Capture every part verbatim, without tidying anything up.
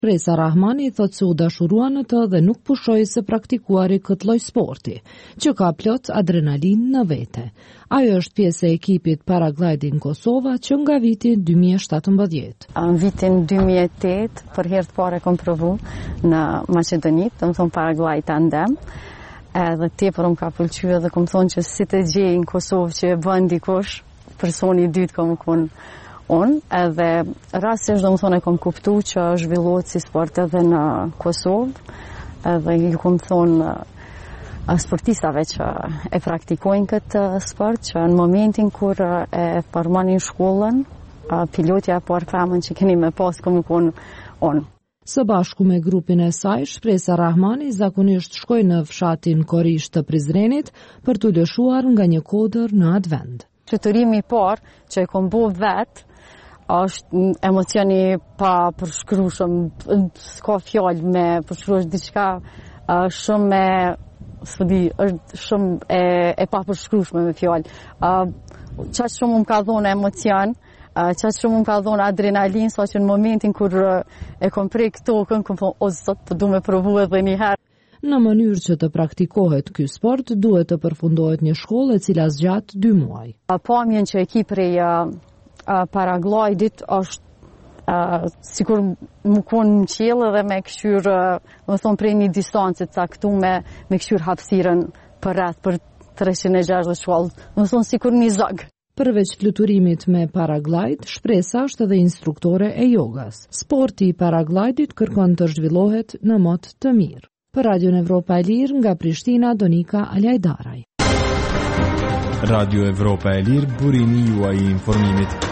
Shpresa Rahmani thot se u dashurua në të dhe nuk pushoi se praktikuari këtë lloj sporti, që ka plot adrenalin në vete. Ajo është pjesë e ekipit Paragliding Kosova që nga viti dy mijë e shtatëmbëdhjetë. Në vitin dy mijë e tetë, për herë të parë kam provu në Maqedoni, do të thonë paraglide tandem. Edhe tepër më ka pëlqyer dhe kam thonë që si të gjej në Kosovë që e bën dikush, personi i dytë kam qenë unë, edhe rastisht do më thonë e kom kuptu që zhvillohet si sport edhe në Kosovë, edhe ju kom thonë sportistave që e praktikojnë këtë sport, që në momentin kur e përmanin shkollën, pilotja por femën që keni me pas kom konë unë. Së bashku me grupin e saj, Shpresa Rahmani zakonisht shkoi në fshatin Korish të Prizrenit për të lëshuar nga një kodër në atë vend. Fluturimi i parë që e kom bo vetë, është emocioni pa përshkrueshëm, s'ka fjalë me përshkruash diçka shumë me, s'di, është shumë e, e pa përshkrueshme me fjalë. Çaq shumë më ka dhënë emocion, çaq shumë më ka dhënë adrenalin, sa që në momentin kur e kom prek tokën, kom thonë, o zot, po du me provu edhe një herë. Në mënyrë që të praktikohet ky sport, duhet të përfundohet një shkollë e cila zgjat dy muaj. Pamjen që e ki prej Uh, paraglidit është uh, sikur më konë në qelë dhe me këshyr, uh, më thonë prej një distancë të caktuar me këshyr hapësirën për rreth për treshtin e gjashtë shkollë, më thonë sikur një zog. Përveç fluturimit me paraglide, Shpresa është edhe instruktore e jogas. Sporti i paraglidit kërkon të zhvillohet në mod të mirë. Për Radion Evropa e Lirë nga Prishtina, Donika Alajdaraj. Radio Evropa e Lirë, burimi juaj i informimit.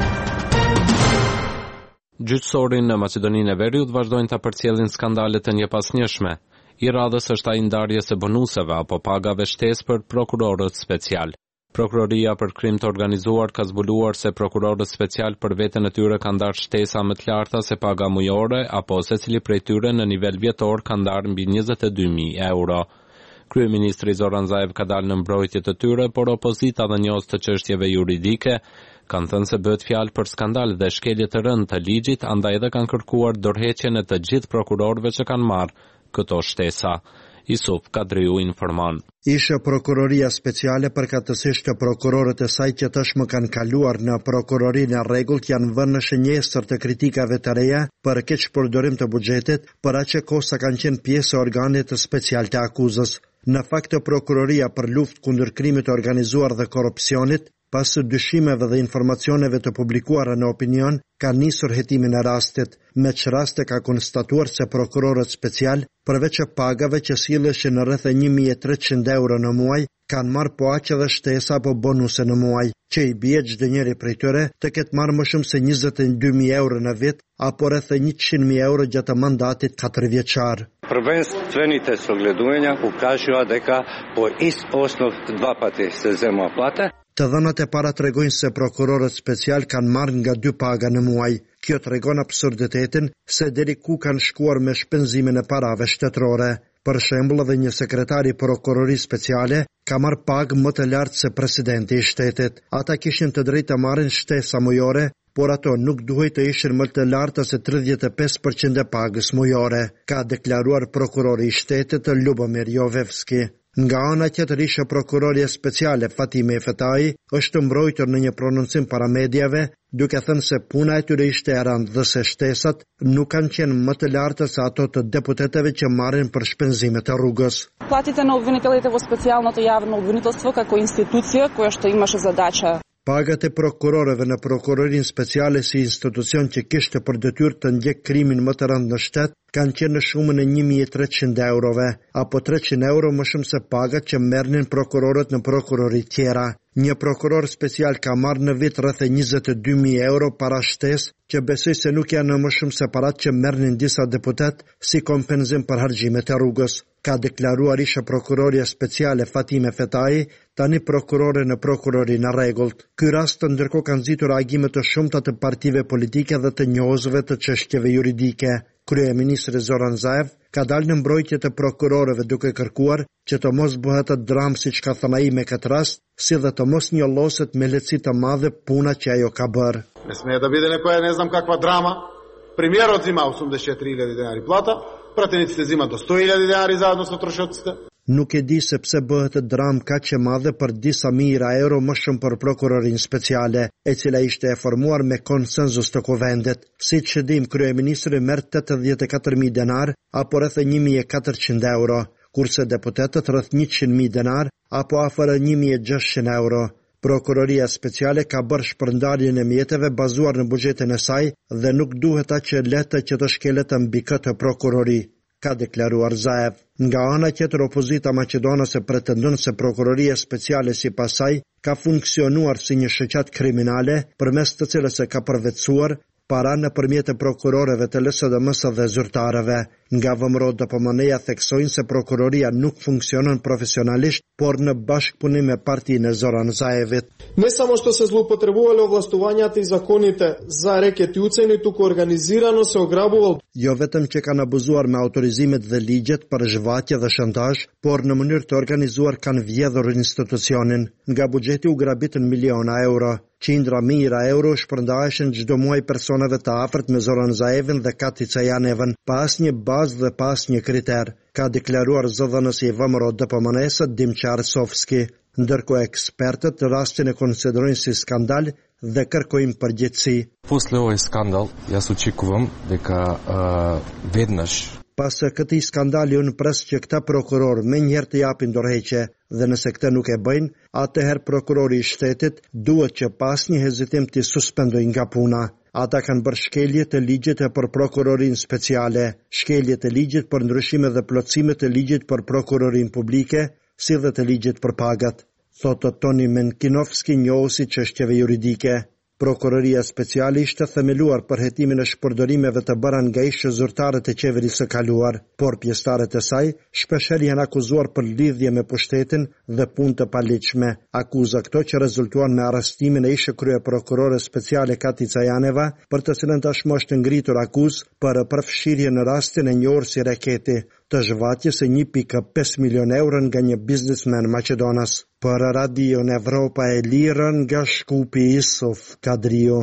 Gjyqësorin në Maqedoninë e Veriut vazhdojnë të përcjellin skandale të njëpasnjëshme. I radhës është ai ndarjes së bonuseve apo pagave shtesë për prokurorët special. Prokuroria për krim të organizuar ka zbuluar se prokurorët special për veten e tyre kanë ndarë shtesa më të larta se paga mujore apo secili prej tyre në nivel vjetor ka ndarë mbi njëzet e dy mijë euro. Kryeministri Zoran Zaev ka dalë në mbrojtje të tyre, por opozita dhe njohës të çështjeve juridike kanë thënë se bëhet fjalë për skandal dhe shkelje të rënd të ligjit, andaj edhe kanë kërkuar dorëheqjen e të gjithë prokurorëve që kanë marrë këto shtesa. Isuf Kadriu informon. Ishe prokuroria speciale përkatësisht të prokurorët e saj që tashmë kanë kaluar në prokurorinë e rregullt janë vënë në shënjestër të kritikave të reja për keq përdorim të buxhetit, për aq kohë sa kanë qenë pjesë e organit të special të akuzës. Në fakt, prokuroria për luftë kundër krimit të organizuar dhe korrupsionit, pas dyshimeve dhe informacioneve të publikuara në opinion, ka nisur hetimin e rastit. Me që raste ka konstatuar se prokurorët special, përveç e pagave që silleshin në rreth një mijë e treqind euro në muaj, kanë marrë po aq edhe shtesa apo bonuse në muaj, që i bie çdo njeri prej tyre të ketë marrë më shumë se njëzet e dy mijë euro në vit, apo rreth njëqind mijë euro gjatë mandatit katër vjeçar. Prvenstveните согледувања укажуваат дека по ист основ два пати се зема плата. Të dhënat e para tregojnë se prokurorët special kanë marrë nga dy paga në muaj. Kjo tregon absurditetin se deri ku kanë shkuar me shpenzimin e parave shtetërore. Për shembull, edhe një sekretar i prokurorisë speciale ka marrë pagë më të lartë se presidenti i shtetit. Ata kishin të drejtë të marrin shtesa mujore, por ato nuk duhej të ishin më të larta se tridhjetë e pesë përqind e pagës mujore, ka deklaruar prokurori i shtetit Lubomir Jovevski. Nga ana tjetër, ishe prokuroria speciale Fatime Fetai është mbrojtur në një prononcim para mediave, duke thënë se puna e tyre ishte e rëndë dhe se shtesat nuk kanë qenë më të larta se ato të deputetëve që marrin për shpenzimet e rrugës. Платите на обвинителите во специјалното јавно обвинителство како институција која што имаше задача. Pagat e prokurorëve në prokurorinë speciale si institucion që kishte për detyrë të ndjek krimin më të rëndë në shtet, kanë qenë në shumën e një mijë e treqind eurove, apo treqind euro më shumë se pagat që merrnin prokurorët në prokurori tjera. Një prokuror special ka marrë në vit rreth njëzet e dy mijë euro para shtesë, që besoj se nuk janë më shumë se parat që merrnin disa deputet si kompenzim për harxhimet e rrugës, ka deklaruar ishe prokuroria speciale Fatime Fetai, tani prokurore në prokurorinë e rregullt. Ky rast ndërkohë ka nxitur reagime të shumta të partive politike dhe të njohësve të çështjeve juridike. Kryeministri Zoran Zaev ka dalë në mbrojtje të prokurorëve duke kërkuar që të mos bëhet atë dramë siç ka thënë ai me këtë rast, si dhe të mos njolloset me lehtësi të madhe puna që ajo ka bërë. Ne sme da bide nekoja ne znam kakva drama, Премиерот зима осумдесет и четири илјади денари плата, пратениците зимат до сто илјади денари заедно со трошоците. Nuk e di se pse bëhet dram kaq e madhe për disa mijëra euro më shumë për prokurorin speciale, e cila ishte e formuar me konsenzus të kuvendit. Siç e dim, kryeministri merr tetëdhjetë e katër mijë denar apo rreth një mijë e katërqind euro, kurse deputetët rreth njëqind mijë denar apo afër një mijë e gjashtëqind euro. Prokuroria speciale ka bërë shpërndarjen e mjeteve bazuar në buxhetin e saj dhe nuk duhet aq e lehtë që të shkelet mbi këtë prokurori, ka deklaruar Zaev. Nga ana tjetër, opozita maqedonase pretendon se prokuroria speciale sipas saj ka funksionuar si një shoqat kriminale përmes të cilës e ka përvetësuar para nëpërmjet e prokurorëve të L S D M-s dhe zyrtarëve. Nga V M R O D P M N-ja theksojnë se prokuroria nuk funksionon profesionalisht, por në bashkëpunim me partinë e Zoran Zaevit. Не само што се злоупотребувале овластувањата и законите за рекетјуцени, туку организирано се ограбувал. Jo vetëm që kanë abuzuar me autorizimet dhe ligjet për zhvatje dhe shantazh, por në mënyrë të organizuar kanë vjedhur institucionin. Nga buxheti u grabitën miliona euro. Qindra mijëra euro shpërndaheshin çdo muaj personave të afërt me Zoran Zaevin dhe Kati Cajanevën, pa asnjë bazë dhe pa asnjë kriter, ka deklaruar zëdhënësi i V M R O D P M N-s Dimçar Sofski. Ndërkohë ekspertët rastin e konsiderojnë si skandal dhe kërkojnë përgjegjësi. После овој скандал, јас очекувам дека uh, веднаш Pas këtij skandali unë pres që këta prokuror me njëherë të japin dorëheqje dhe nëse këtë nuk e bëjnë, atëherë prokurori i shtetit duhet që pas një hezitim të suspendojnë nga puna. Ata kanë bërë shkelje të ligjit e për prokurorin speciale, shkelje të ligjit për ndryshime dhe plotësime të ligjit për prokurorin publike, si dhe të ligjit për pagat, thotë Toni Menkinovski, njohuesi çështjeve juridike. Prokuroria speciale ishte themeluar për hetimin e shpërdorimeve të bëra nga ish zyrtarët e qeverisë së kaluar, por pjesëtarët e saj shpeshherë janë akuzuar për lidhje me pushtetin dhe punë të paligjshme. Akuza këto që rezultuan me arrestimin e ish kryeprokurore speciale Kati Cajaneva, për të cilën tashmë është ngritur akuzë për përfshirje në rastin e njohur si reketi, të zhvatjes e një pikë pesë milion euro nga një biznesmen maqedonas. Për Radio Evropa e Lirë nga Shkupi, Isuf Kadrio.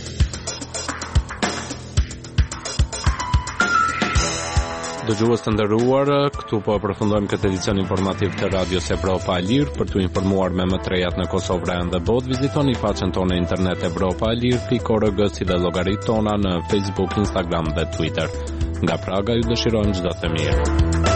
Dëgjues të nderuar, këtu po përfundojmë këtë edicion informativ të Radios Evropa e Lirë. Për t'u informuar me më trejat në Kosovë, Vranjë dhe botë, vizitoni faqen tonë internet evropa e lirë pikë org si dhe llogaritë tona në Facebook, Instagram dhe Twitter. Nga Praga ju dëshirojmë çdo të mirë.